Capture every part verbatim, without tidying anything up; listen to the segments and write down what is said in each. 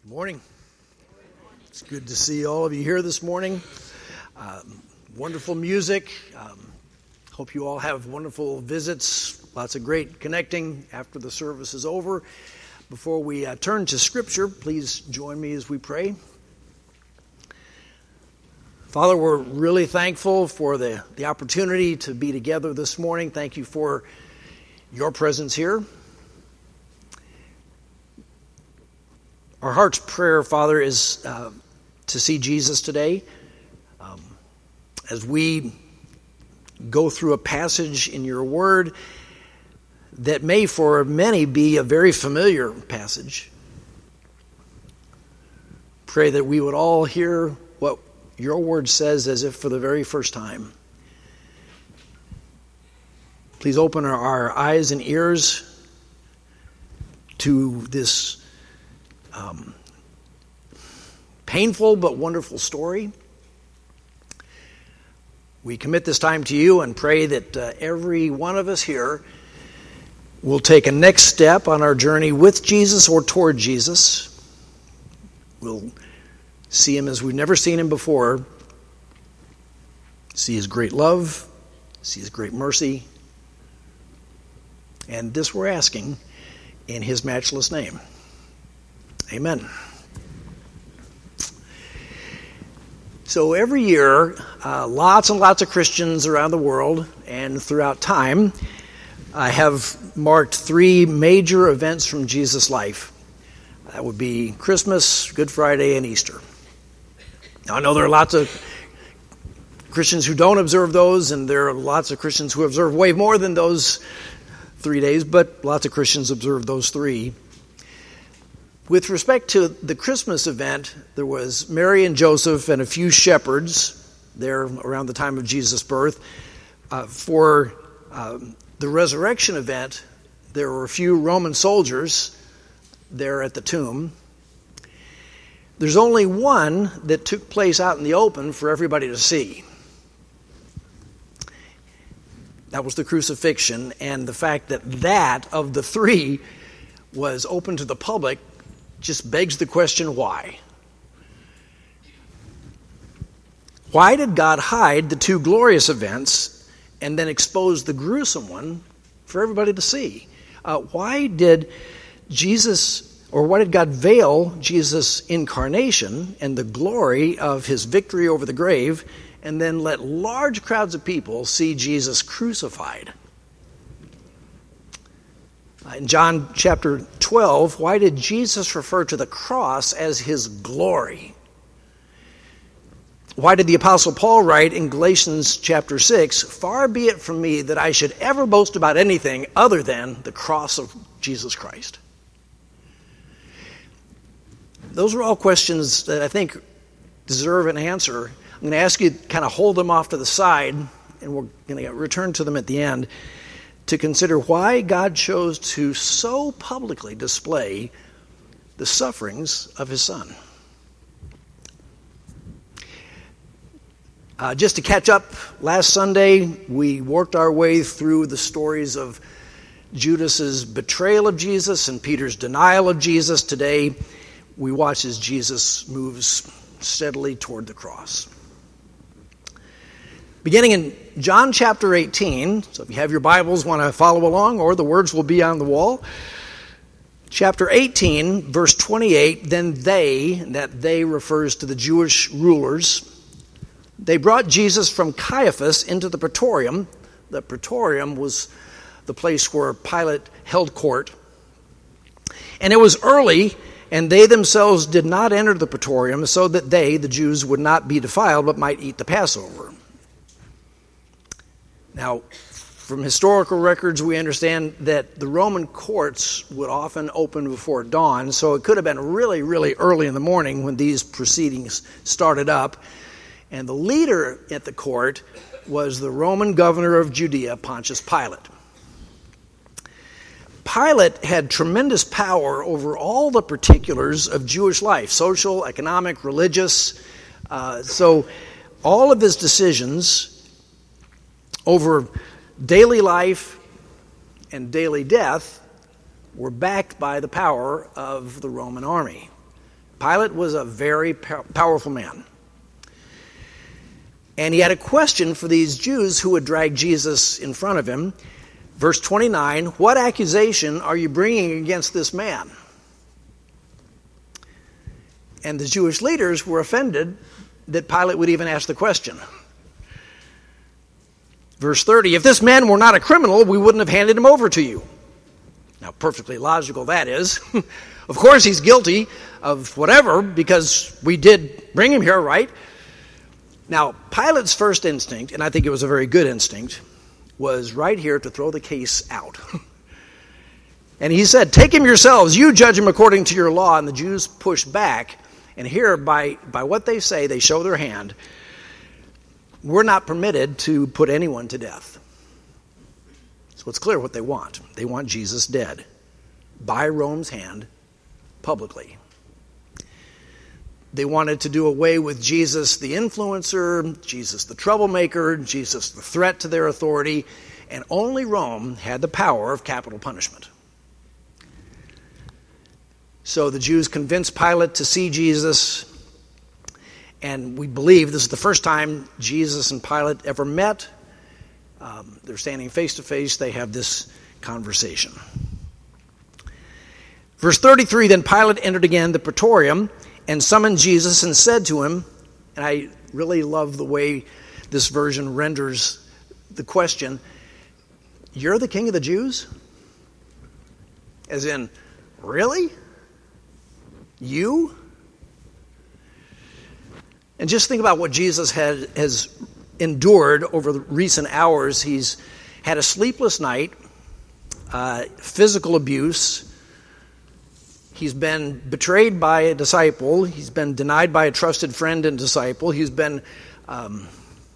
Good morning. It's good to see all of you here this morning. Um, wonderful music. Um, hope you all have wonderful visits. Lots of great connecting after the service is over. Before we uh, turn to Scripture, please join me as we pray. Father, we're really thankful for the, the opportunity to be together this morning. Thank you for your presence here. Our heart's prayer, Father, is uh, to see Jesus today. Um, as we go through a passage in your word that may for many be a very familiar passage, pray that we would all hear what your word says as if for the very first time. Please open our, our eyes and ears to this Um, painful but wonderful story. We commit this time to you and pray that uh, every one of us here will take a next step on our journey with Jesus or toward Jesus. We'll see him as we've never seen him before, see his great love, see his great mercy, and this we're asking in his matchless name. Amen. So every year, uh, lots and lots of Christians around the world and throughout time uh, have marked three major events from Jesus' life. That would be Christmas, Good Friday, and Easter. Now, I know there are lots of Christians who don't observe those, and there are lots of Christians who observe way more than those three days, but lots of Christians observe those three. With respect to the Christmas event, there was Mary and Joseph and a few shepherds there around the time of Jesus' birth. Uh, for um, the resurrection event, there were a few Roman soldiers there at the tomb. There's only one that took place out in the open for everybody to see. That was the crucifixion, and the fact that that, of the three, was open to the public just begs the question, why? Why did God hide the two glorious events and then expose the gruesome one for everybody to see? Uh, why did Jesus, or why did God veil Jesus' incarnation and the glory of his victory over the grave and then let large crowds of people see Jesus crucified? In John chapter twelve, why did Jesus refer to the cross as his glory? Why did the Apostle Paul write in Galatians chapter six, "Far be it from me that I should ever boast about anything other than the cross of Jesus Christ"? Those are all questions that I think deserve an answer. I'm going to ask you to kind of hold them off to the side, and we're going to return to them at the end, to consider why God chose to so publicly display the sufferings of his Son. Uh, just to catch up, last Sunday we worked our way through the stories of Judas's betrayal of Jesus and Peter's denial of Jesus. Today we watch as Jesus moves steadily toward the cross. Beginning in John chapter eighteen, so if you have your Bibles, want to follow along, or the words will be on the wall. Chapter eighteen, verse twenty-eight, then they, that they refers to the Jewish rulers, they brought Jesus from Caiaphas into the praetorium. The praetorium was the place where Pilate held court. And it was early, and they themselves did not enter the praetorium, so that they, the Jews, would not be defiled, but might eat the Passover. Now, from historical records, we understand that the Roman courts would often open before dawn, so it could have been really, really early in the morning when these proceedings started up. And the leader at the court was the Roman governor of Judea, Pontius Pilate. Pilate had tremendous power over all the particulars of Jewish life, social, economic, religious. Uh, so all of his decisions over daily life and daily death were backed by the power of the Roman army. Pilate was a very powerful man. And he had a question for these Jews who would drag Jesus in front of him. Verse twenty-nine, what accusation are you bringing against this man? And the Jewish leaders were offended that Pilate would even ask the question. Verse thirty, if this man were not a criminal, we wouldn't have handed him over to you. Now, perfectly logical that is. Of course he's guilty of whatever because we did bring him here, right? Now, Pilate's first instinct, and I think it was a very good instinct, was right here to throw the case out. And he said, take him yourselves, you judge him according to your law. And the Jews pushed back. And here, by, by what they say, they show their hand. We're not permitted to put anyone to death. So it's clear what they want. They want Jesus dead by Rome's hand publicly. They wanted to do away with Jesus the influencer, Jesus the troublemaker, Jesus the threat to their authority, and only Rome had the power of capital punishment. So the Jews convinced Pilate to see Jesus, and we believe this is the first time Jesus and Pilate ever met. Um, they're standing face to face. They have this conversation. Verse thirty-three, then Pilate entered again the praetorium and summoned Jesus and said to him, and I really love the way this version renders the question, you're the king of the Jews? As in, really? You? And just think about what Jesus had, has endured over the recent hours. He's had a sleepless night, uh, physical abuse. He's been betrayed by a disciple. He's been denied by a trusted friend and disciple. He's been um,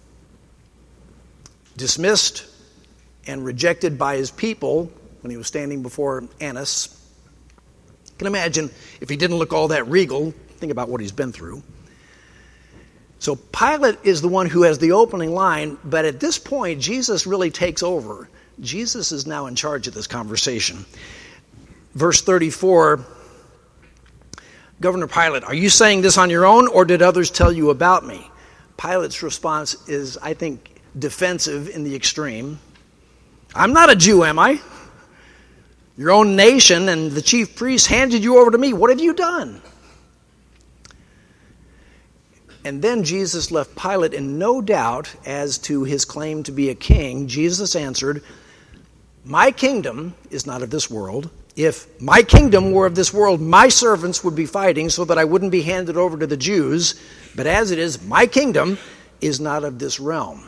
dismissed and rejected by his people when he was standing before Annas. You can imagine if he didn't look all that regal, think about what he's been through. So Pilate is the one who has the opening line, but at this point, Jesus really takes over. Jesus is now in charge of this conversation. Verse thirty-four, Governor Pilate, are you saying this on your own, or did others tell you about me? Pilate's response is, I think, defensive in the extreme. I'm not a Jew, am I? Your own nation and the chief priests handed you over to me. What have you done? And then Jesus left Pilate in no doubt as to his claim to be a king. Jesus answered, my kingdom is not of this world. If my kingdom were of this world, my servants would be fighting so that I wouldn't be handed over to the Jews. But as it is, my kingdom is not of this realm.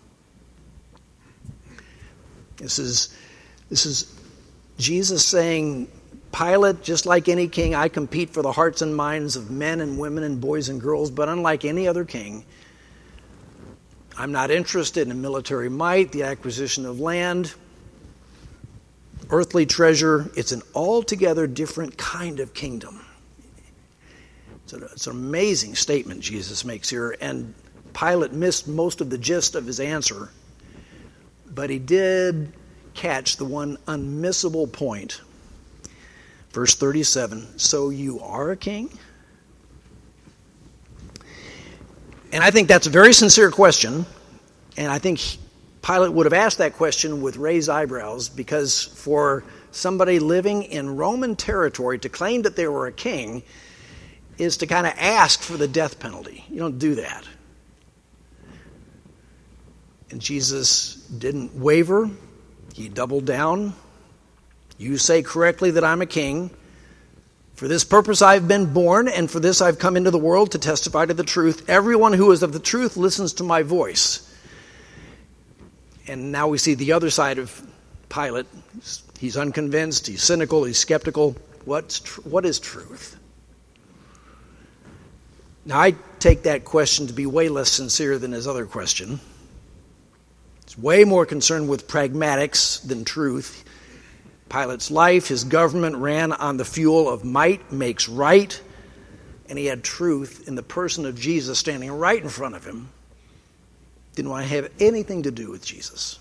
This is, this is Jesus saying, Pilate, just like any king, I compete for the hearts and minds of men and women and boys and girls, but unlike any other king, I'm not interested in military might, the acquisition of land, earthly treasure. It's an altogether different kind of kingdom. It's, a, it's an amazing statement Jesus makes here, and Pilate missed most of the gist of his answer, but he did catch the one unmissable point. Verse thirty-seven, so you are a king? And I think that's a very sincere question, and I think Pilate would have asked that question with raised eyebrows, because for somebody living in Roman territory to claim that they were a king is to kind of ask for the death penalty. You don't do that. And Jesus didn't waver. He doubled down. You say correctly that I'm a king. For this purpose I've been born, and for this I've come into the world to testify to the truth. Everyone who is of the truth listens to my voice. And now we see the other side of Pilate. He's unconvinced, he's cynical, he's skeptical. What's tr- what is truth? Now I take that question to be way less sincere than his other question. It's way more concerned with pragmatics than truth. Pilate's life, his government ran on the fuel of might makes right, and he had truth in the person of Jesus standing right in front of him. Didn't want to have anything to do with Jesus.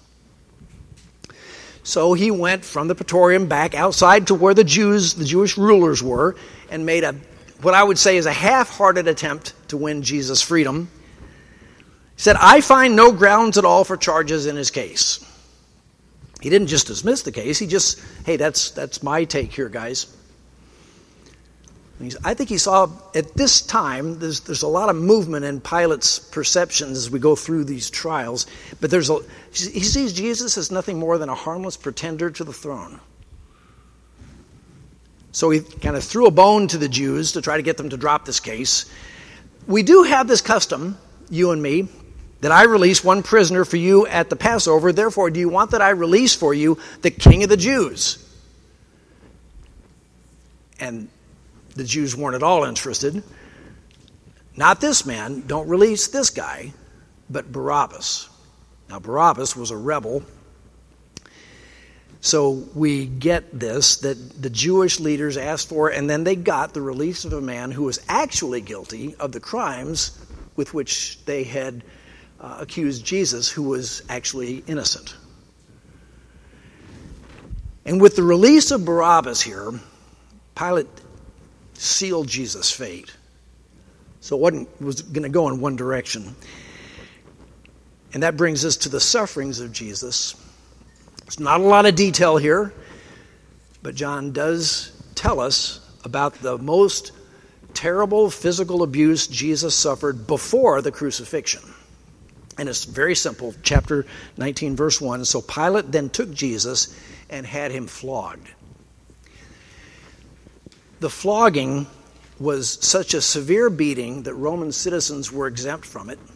So he went from the praetorium back outside to where the Jews, the Jewish rulers were, and made a what I would say is a half-hearted attempt to win Jesus' freedom. He said, I find no grounds at all for charges in his case. He didn't just dismiss the case. He just, hey, that's that's my take here, guys. I think he saw at this time, there's, there's a lot of movement in Pilate's perceptions as we go through these trials, but there's a, he sees Jesus as nothing more than a harmless pretender to the throne. So he kind of threw a bone to the Jews to try to get them to drop this case. We do have this custom, you and me, that I release one prisoner for you at the Passover. Therefore, do you want that I release for you the King of the Jews? And the Jews weren't at all interested. Not this man. Don't release this guy, but Barabbas. Now, Barabbas was a rebel. So we get this, that the Jewish leaders asked for, and then they got the release of a man who was actually guilty of the crimes with which they had uh, accused Jesus, who was actually innocent. And with the release of Barabbas here, Pilate sealed Jesus' fate. So it wasn't, was going to go in one direction. And that brings us to the sufferings of Jesus. There's not a lot of detail here, but John does tell us about the most terrible physical abuse Jesus suffered before the crucifixion. And it's very simple. Chapter nineteen, verse one. So Pilate then took Jesus and had him flogged. The flogging was such a severe beating that Roman citizens were exempt from it.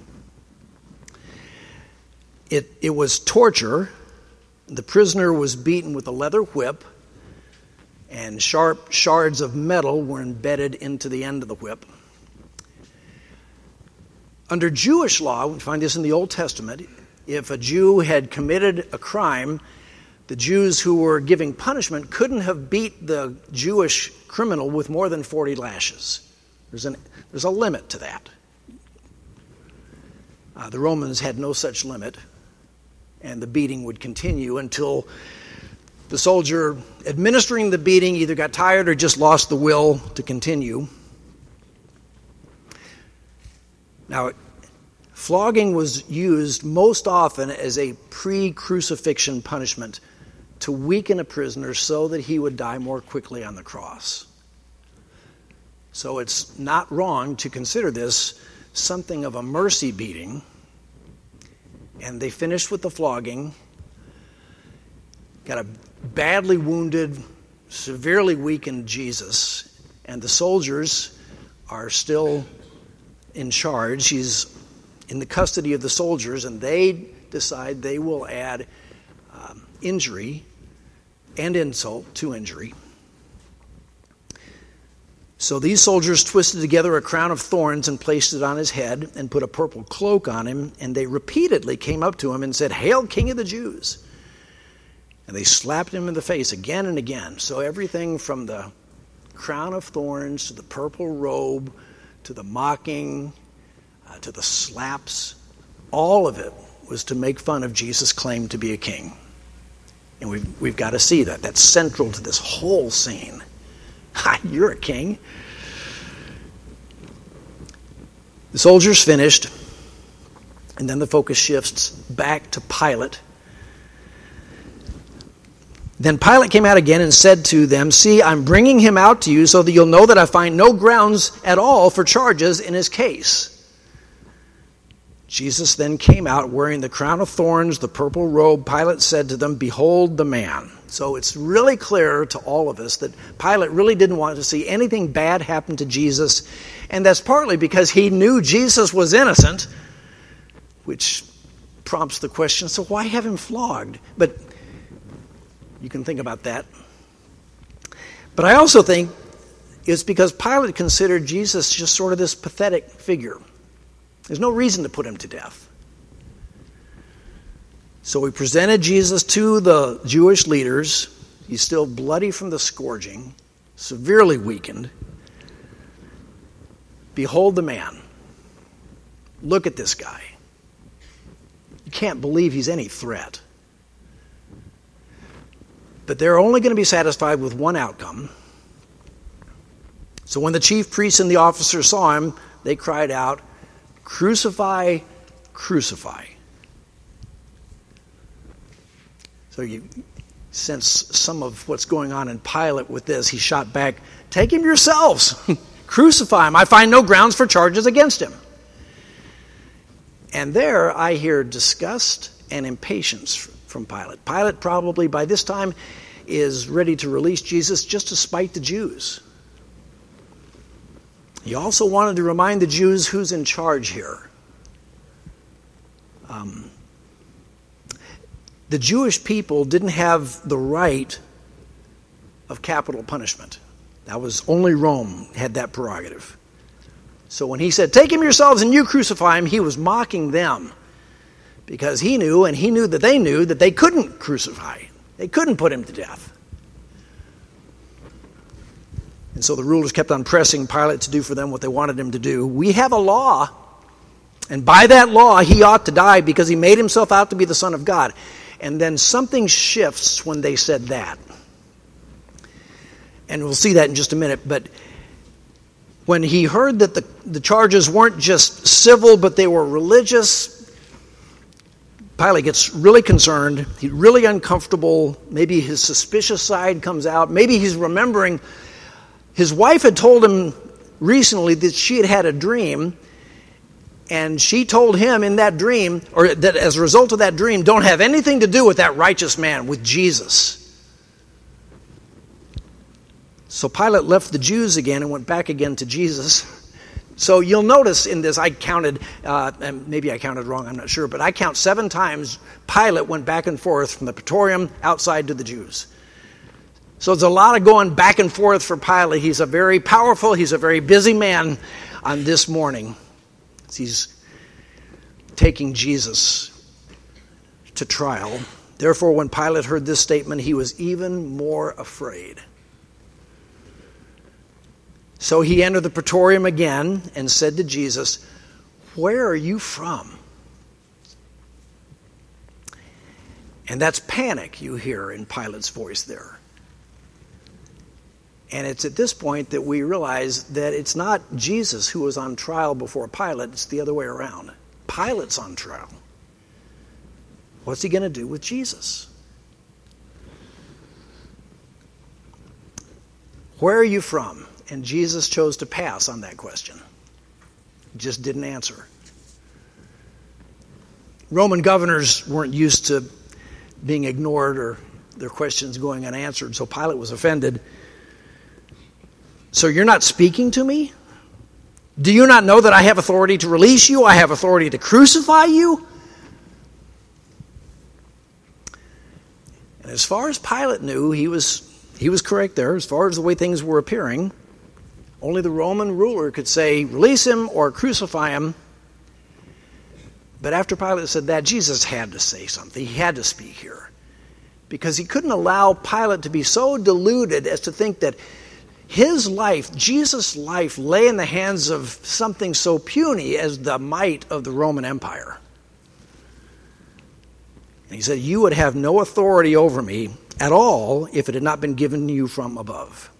It, it was torture. The prisoner was beaten with a leather whip, and sharp shards of metal were embedded into the end of the whip. Under Jewish law, we find this in the Old Testament, if a Jew had committed a crime, the Jews who were giving punishment couldn't have beat the Jewish criminal with more than forty lashes. There's, an, there's a limit to that. Uh, the Romans had no such limit, and the beating would continue until the soldier administering the beating either got tired or just lost the will to continue. Now, flogging was used most often as a pre-crucifixion punishment to weaken a prisoner so that he would die more quickly on the cross. So it's not wrong to consider this something of a mercy beating. And they finished with the flogging, got a badly wounded, severely weakened Jesus, and the soldiers are still in charge. He's in the custody of the soldiers, and they decide they will add um, injury and insult to injury. So these soldiers twisted together a crown of thorns and placed it on his head and put a purple cloak on him, and they repeatedly came up to him and said, "Hail, King of the Jews!" And they slapped him in the face again and again. So everything from the crown of thorns to the purple robe to the mocking uh, to the slaps, all of it was to make fun of Jesus' claim to be a king. And we've, we've got to see that. That's central to this whole scene. You're a king. The soldiers finished, and then the focus shifts back to Pilate. Then Pilate came out again and said to them, "See, I'm bringing him out to you so that you'll know that I find no grounds at all for charges in his case." Jesus then came out wearing the crown of thorns, the purple robe. Pilate said to them, "Behold the man." So it's really clear to all of us that Pilate really didn't want to see anything bad happen to Jesus. And that's partly because he knew Jesus was innocent, which prompts the question, so why have him flogged? But you can think about that. But I also think it's because Pilate considered Jesus just sort of this pathetic figure. There's no reason to put him to death. So we presented Jesus to the Jewish leaders. He's still bloody from the scourging, severely weakened. Behold the man. Look at this guy. You can't believe he's any threat. But they're only going to be satisfied with one outcome. So when the chief priests and the officers saw him, they cried out, "Crucify, crucify." So you sense some of what's going on in Pilate with this. He shot back, "Take him yourselves. Crucify him. I find no grounds for charges against him." And there I hear disgust and impatience from Pilate. Pilate probably by this time is ready to release Jesus just to spite the Jews. He also wanted to remind the Jews who's in charge here. Um, the Jewish people didn't have the right of capital punishment. That was only Rome had that prerogative. So when he said, "Take him yourselves and you crucify him," he was mocking them, because he knew, and he knew that they knew, that they couldn't crucify. They couldn't put him to death. And so the rulers kept on pressing Pilate to do for them what they wanted him to do. We have a law, and by that law he ought to die because he made himself out to be the Son of God. And then something shifts when they said that. And we'll see that in just a minute. But when he heard that the, the charges weren't just civil, but they were religious, Pilate gets really concerned. He's really uncomfortable. Maybe his suspicious side comes out. Maybe he's remembering his wife had told him recently that she had had a dream, and she told him in that dream, or that as a result of that dream, don't have anything to do with that righteous man, with Jesus. So Pilate left the Jews again and went back again to Jesus. So you'll notice in this, I counted, uh, and maybe I counted wrong, I'm not sure, but I count seven times Pilate went back and forth from the Praetorium outside to the Jews. So there's a lot of going back and forth for Pilate. He's a very powerful, he's a very busy man on this morning. He's taking Jesus to trial. Therefore, when Pilate heard this statement, he was even more afraid. So he entered the Praetorium again and said to Jesus, "Where are you from?" And that's panic you hear in Pilate's voice there. And it's at this point that we realize that it's not Jesus who was on trial before Pilate, it's the other way around. Pilate's on trial. What's he going to do with Jesus? Where are you from? And Jesus chose to pass on that question. He just didn't answer. Roman governors weren't used to being ignored or their questions going unanswered, so Pilate was offended. "So you're not speaking to me? Do you not know that I have authority to release you? I have authority to crucify you?" And as far as Pilate knew, he was he was correct there. As far as the way things were appearing, only the Roman ruler could say, "Release him" or "Crucify him." But after Pilate said that, Jesus had to say something. He had to speak here. Because he couldn't allow Pilate to be so deluded as to think that his life, Jesus' life, lay in the hands of something so puny as the might of the Roman Empire. And he said, "You would have no authority over me at all if it had not been given you from above."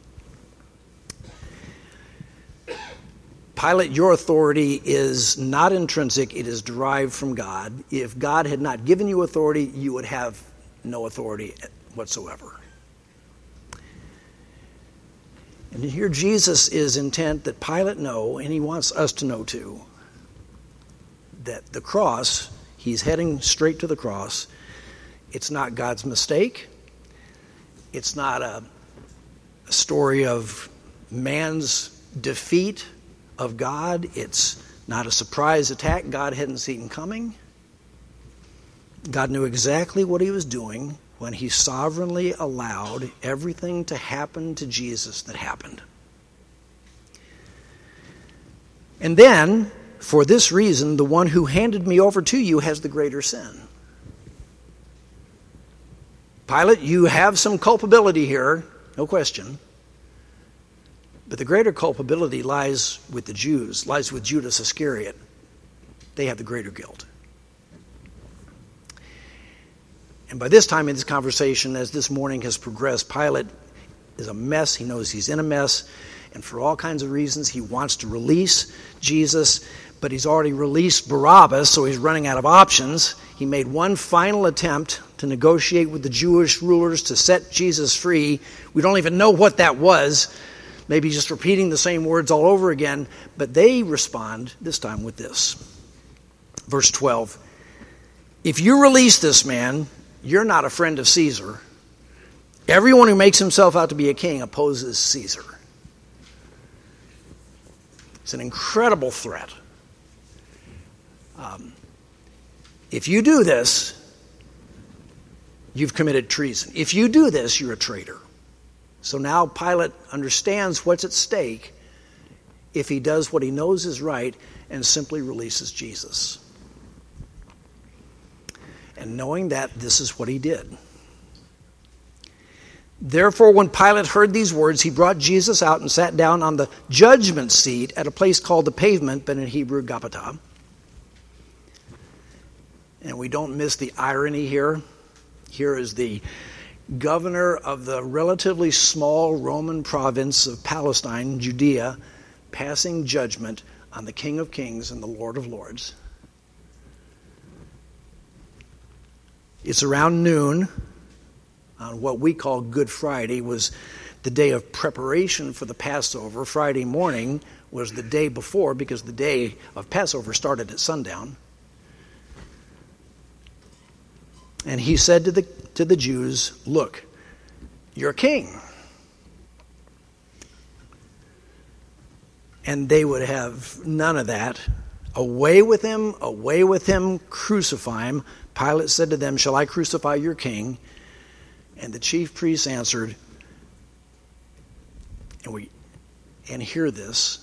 Pilate, your authority is not intrinsic, it is derived from God. If God had not given you authority, you would have no authority whatsoever. And here Jesus is intent that Pilate know, and he wants us to know too, that the cross, he's heading straight to the cross. It's not God's mistake. It's not a, a story of man's defeat of God. It's not a surprise attack God hadn't seen coming. God knew exactly what he was doing when he sovereignly allowed everything to happen to Jesus that happened. And then, for this reason, the one who handed me over to you has the greater sin. Pilate, you have some culpability here, no question. But the greater culpability lies with the Jews, lies with Judas Iscariot. They have the greater guilt. And by this time in this conversation, as this morning has progressed, Pilate is a mess. He knows he's in a mess. And for all kinds of reasons, he wants to release Jesus, but he's already released Barabbas, so he's running out of options. He made one final attempt to negotiate with the Jewish rulers to set Jesus free. We don't even know what that was. Maybe just repeating the same words all over again. But they respond this time with this. Verse twelve. If you release this man, you're not a friend of Caesar. Everyone who makes himself out to be a king opposes Caesar. It's an incredible threat. Um, if you do this, you've committed treason. If you do this, you're a traitor. So now Pilate understands what's at stake if he does what he knows is right and simply releases Jesus. And knowing that, this is what he did. Therefore, when Pilate heard these words, he brought Jesus out and sat down on the judgment seat at a place called the Pavement, but in Hebrew, Gabbatha. And we don't miss the irony here. Here is the governor of the relatively small Roman province of Palestine, Judea, passing judgment on the King of Kings and the Lord of Lords. It's around noon on what we call Good Friday. Was the day of preparation for the Passover. Friday morning was the day before, because the day of Passover started at sundown. And he said to the to the Jews, look, you're king. And they would have none of that. Away with him, away with him, crucify him. Pilate said to them, shall I crucify your king? And the chief priests answered, and we and hear this,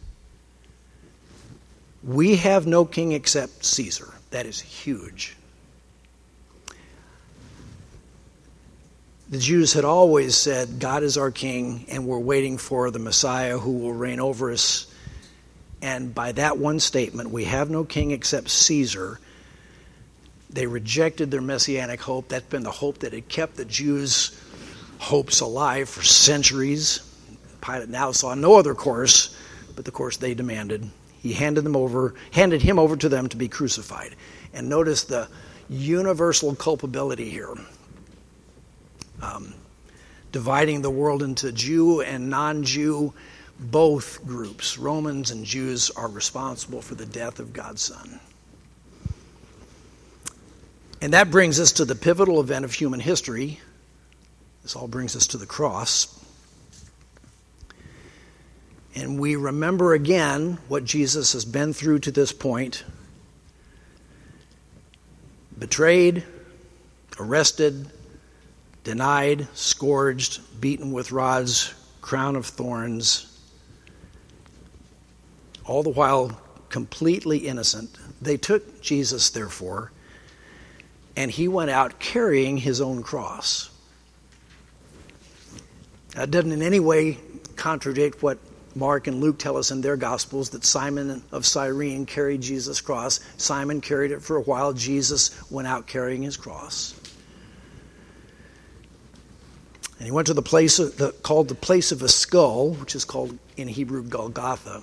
we have no king except Caesar. That is huge. The Jews had always said, God is our king, and we're waiting for the Messiah who will reign over us. And by that one statement, we have no king except Caesar, they rejected their messianic hope. That's been the hope that had kept the Jews' hopes alive for centuries. Pilate now saw no other course but the course they demanded. He handed them over, handed him over to them to be crucified. And notice the universal culpability here. Um, dividing the world into Jew and non-Jew, both groups, Romans and Jews, are responsible for the death of God's Son. And that brings us to the pivotal event of human history. This all brings us to the cross. And we remember again what Jesus has been through to this point. Betrayed, arrested, denied, scourged, beaten with rods, crown of thorns, all the while completely innocent. They took Jesus, therefore, and he went out carrying his own cross. That doesn't in any way contradict what Mark and Luke tell us in their Gospels, that Simon of Cyrene carried Jesus' cross. Simon carried it for a while. Jesus went out carrying his cross. And he went to the place of the, called the place of a skull, which is called in Hebrew Golgotha.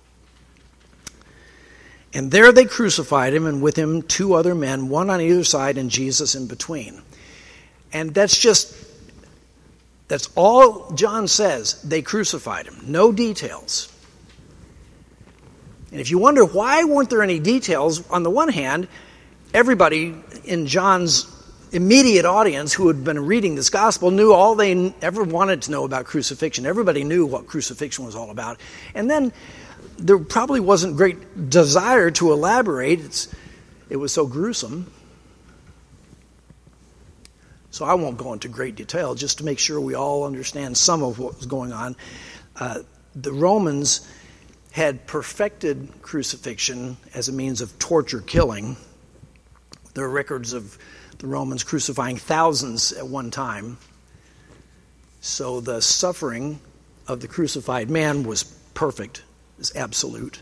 And there they crucified him, and with him two other men, one on either side and Jesus in between. And that's just, that's all John says. They crucified him. No details. And if you wonder why weren't there any details, on the one hand, everybody in John's immediate audience who had been reading this gospel knew all they ever wanted to know about crucifixion. Everybody knew what crucifixion was all about. And then there probably wasn't great desire to elaborate. It's, it was so gruesome. So I won't go into great detail, just to make sure we all understand some of what was going on. Uh, the Romans had perfected crucifixion as a means of torture killing. There are records of the Romans crucifying thousands at one time. So the suffering of the crucified man was perfect. Is absolute.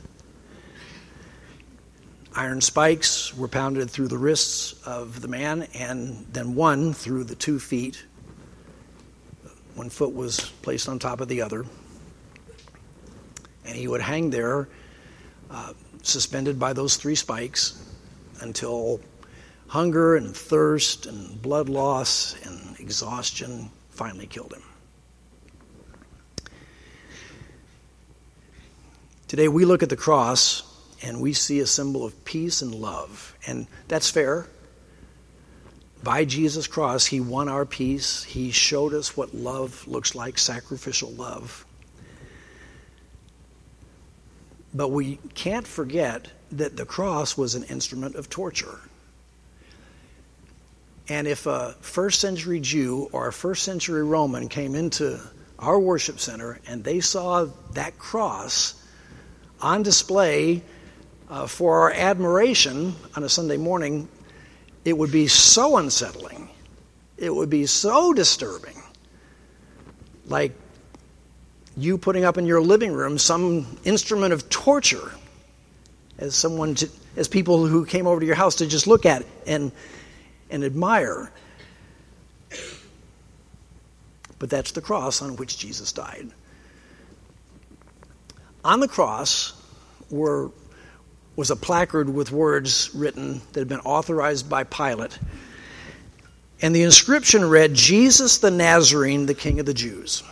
Iron spikes were pounded through the wrists of the man, and then one through the two feet, One foot was placed on top of the other. And he would hang there, uh, suspended by those three spikes, until hunger and thirst and blood loss and exhaustion finally killed him. Today we look at the cross and we see a symbol of peace and love. And that's fair. By Jesus' cross, he won our peace. He showed us what love looks like, sacrificial love. But we can't forget that the cross was an instrument of torture. And if a first century Jew or a first century Roman came into our worship center and they saw that cross on display uh, for our admiration on a Sunday morning, it would be so unsettling. It would be so disturbing. Like you putting up in your living room some instrument of torture as someone to, as people who came over to your house to just look at and and admire. But that's the cross on which Jesus died. On the cross were was a placard with words written that had been authorized by Pilate. And the inscription read, "Jesus the Nazarene, the King of the Jews."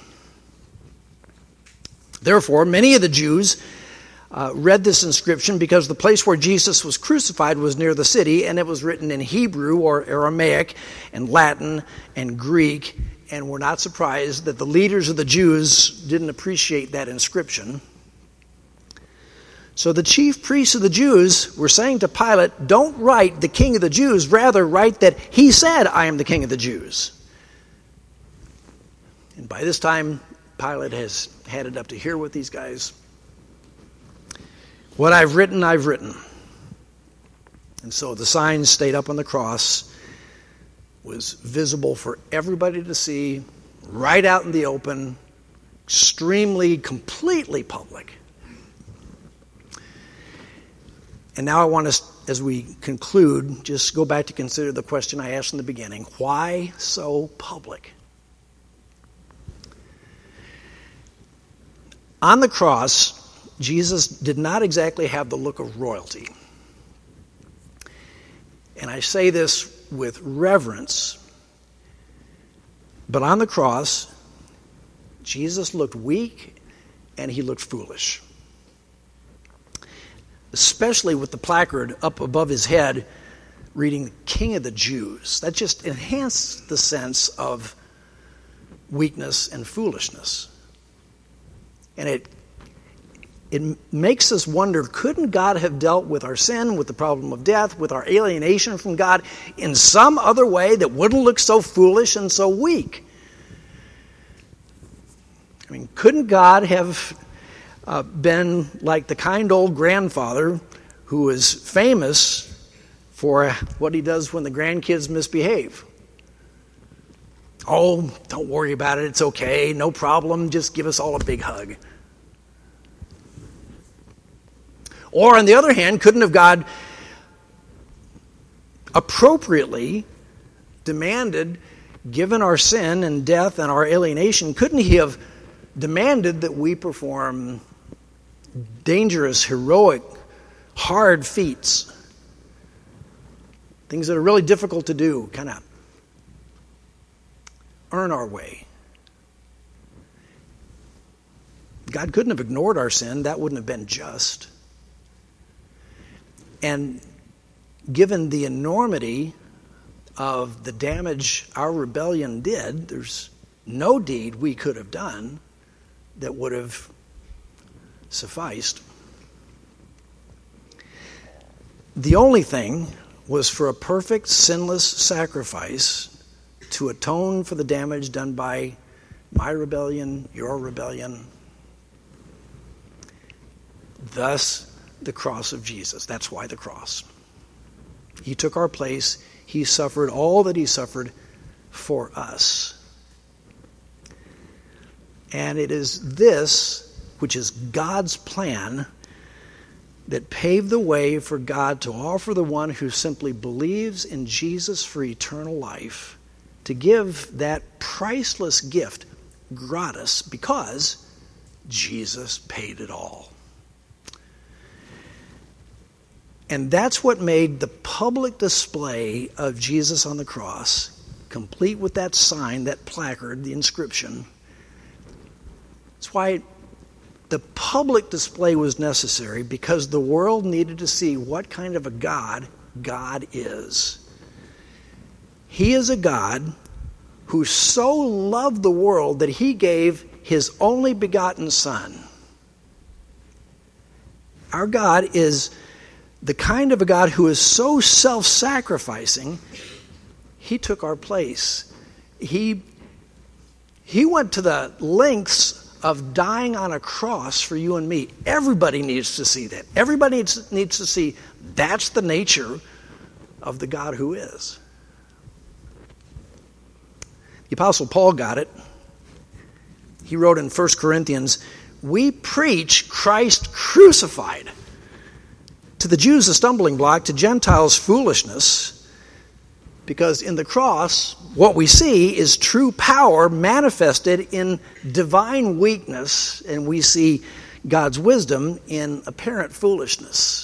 Therefore, many of the Jews uh, read this inscription because the place where Jesus was crucified was near the city, and it was written in Hebrew or Aramaic and Latin and Greek, and were not surprised that the leaders of the Jews didn't appreciate that inscription. So the chief priests of the Jews were saying to Pilate, "Don't write the King of the Jews, rather write that he said, 'I am the King of the Jews.'" And by this time, Pilate has had it up to here with these guys. "What I've written, I've written." And so the sign stayed up on the cross, was visible for everybody to see, right out in the open, extremely, completely public. And now I want us, as we conclude, just go back to consider the question I asked in the beginning. Why so public? On the cross, Jesus did not exactly have the look of royalty. And I say this with reverence, but on the cross, Jesus looked weak and he looked foolish. Especially with the placard up above his head reading "King of the Jews." That just enhanced the sense of weakness and foolishness. And it it makes us wonder, couldn't God have dealt with our sin, with the problem of death, with our alienation from God in some other way that wouldn't look so foolish and so weak? I mean, couldn't God have uh, been like the kind old grandfather who is famous for what he does when the grandkids misbehave? "Oh, don't worry about it. It's okay. No problem. Just give us all a big hug." Or on the other hand, couldn't have God appropriately demanded, given our sin and death and our alienation, couldn't he have demanded that we perform dangerous, heroic, hard feats? Things that are really difficult to do, kind of earn our way. God couldn't have ignored our sin. That wouldn't have been just. And given the enormity of the damage our rebellion did, there's no deed we could have done that would have sufficed. The only thing was for a perfect, sinless sacrifice to atone for the damage done by my rebellion, your rebellion. Thus, the cross of Jesus. That's why the cross. He took our place. He suffered all that he suffered for us. And it is this, which is God's plan, that paved the way for God to offer the one who simply believes in Jesus for eternal life, to give that priceless gift gratis because Jesus paid it all. And that's what made the public display of Jesus on the cross, complete with that sign, that placard, the inscription. That's why the public display was necessary, because the world needed to see what kind of a God God is. He is a God who so loved the world that he gave his only begotten Son. Our God is the kind of a God who is so self-sacrificing, he took our place. He, he went to the lengths of dying on a cross for you and me. Everybody needs to see that. Everybody needs, needs to see that's the nature of the God who is. The Apostle Paul got it. He wrote in First Corinthians, "We preach Christ crucified. To the Jews a stumbling block, to Gentiles foolishness." Because in the cross, what we see is true power manifested in divine weakness, and we see God's wisdom in apparent foolishness.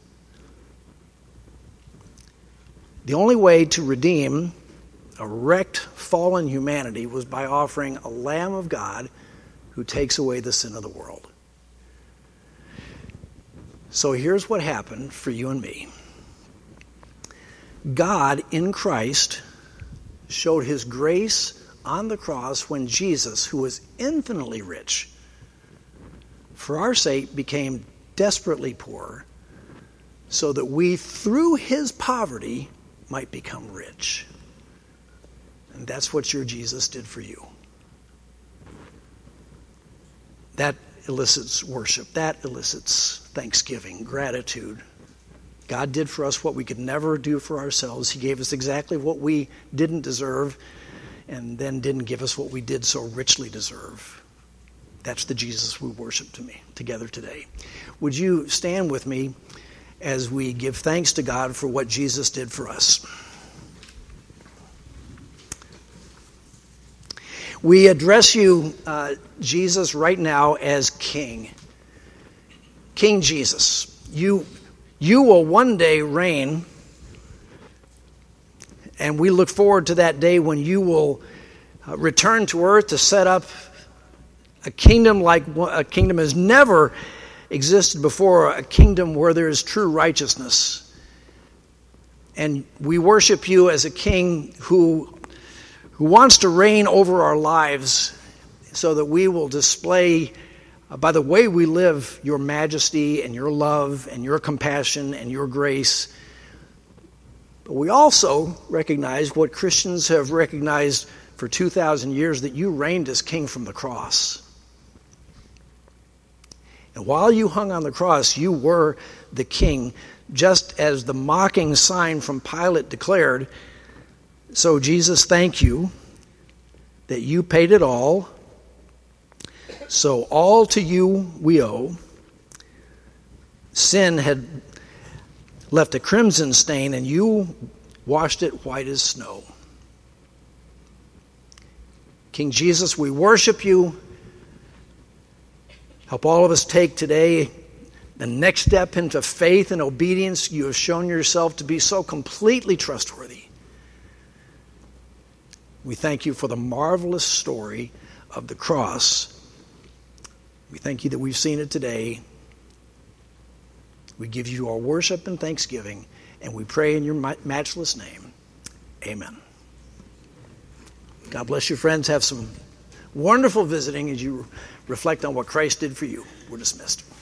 The only way to redeem a wrecked, fallen humanity was by offering a Lamb of God who takes away the sin of the world. So here's what happened for you and me. God in Christ showed his grace on the cross when Jesus, who was infinitely rich, for our sake became desperately poor, so that we, through his poverty, might become rich. And that's what your Jesus did for you. That elicits worship. That elicits thanksgiving, gratitude. God did for us what we could never do for ourselves. He gave us exactly what we didn't deserve, and then didn't give us what we did so richly deserve. That's the Jesus we worship to me together today. Would you stand with me as we give thanks to God for what Jesus did for us? We address you, uh, Jesus, right now as King. King Jesus, you, you will one day reign, and we look forward to that day when you will uh, return to earth to set up a kingdom like a kingdom has never existed before, a kingdom where there is true righteousness. And we worship you as a king who who wants to reign over our lives so that we will display, uh, by the way we live, your majesty and your love and your compassion and your grace. But we also recognize what Christians have recognized for two thousand years, that you reigned as king from the cross. And while you hung on the cross, you were the king, just as the mocking sign from Pilate declared. So, Jesus, thank you that you paid it all. So all to you we owe. Sin had left a crimson stain, and you washed it white as snow. King Jesus, we worship you. Help all of us take today the next step into faith and obedience. You have shown yourself to be so completely trustworthy. We thank you for the marvelous story of the cross. We thank you that we've seen it today. We give you our worship and thanksgiving, and we pray in your matchless name. Amen. God bless you, friends. Have some wonderful visiting as you reflect on what Christ did for you. We're dismissed.